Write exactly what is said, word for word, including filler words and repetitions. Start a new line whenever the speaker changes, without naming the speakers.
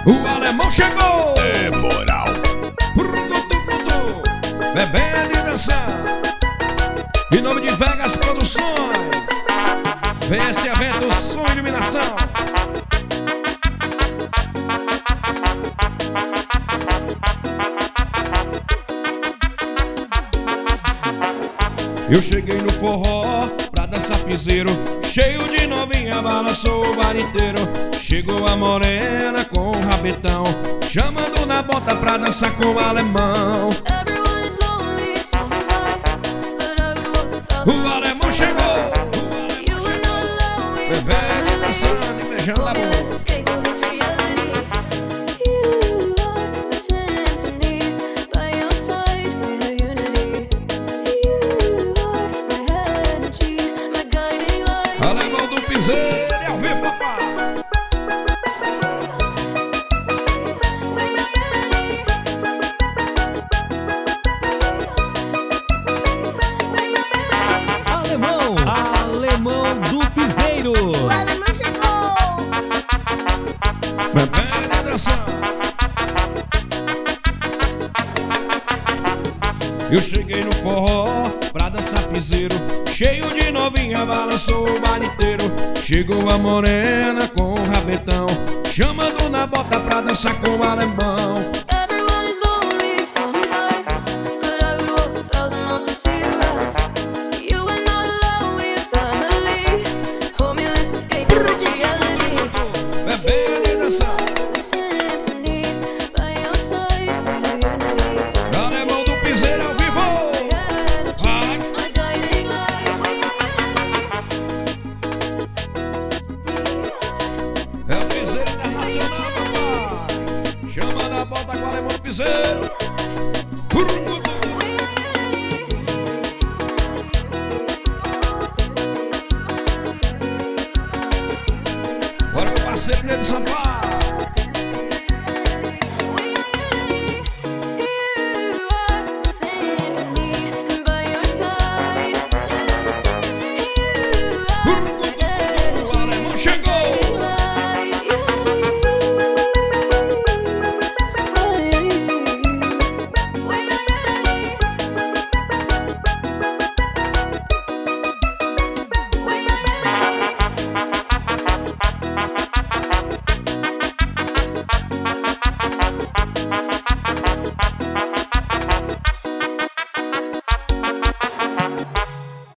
O alemão chegou!
É moral.
Pronto, pronto! Bebendo e dançando. Em nome de Vegas Produções. Vem esse evento Som e Iluminação. Eu cheguei no forró pra dançar piseiro, cheio de novinha, balançou o bar inteiro. Chegou a morena com o rabetão, chamando na bota pra dançar com o alemão. O alemão chegou, bebendo e dançando e beijando a boca. Alemão do piseiro, é ao vivo, papai.
Alemão, alemão do piseiro.
O alemão chegou.
Bebendo e dançando. Eu cheguei no forró pra dançar piseiro, cheio de novinha, balançou o bar inteiro. Chegou a morena com o rabetão, chamando na bota pra dançar com o alemão. Bebendo e dançando. Alemão do piseiro ao vivo. Vai. É o piseiro internacional, papai. Chama na bota com o alemão do piseiro. Bora, meu parceiro Ney de Sampaio.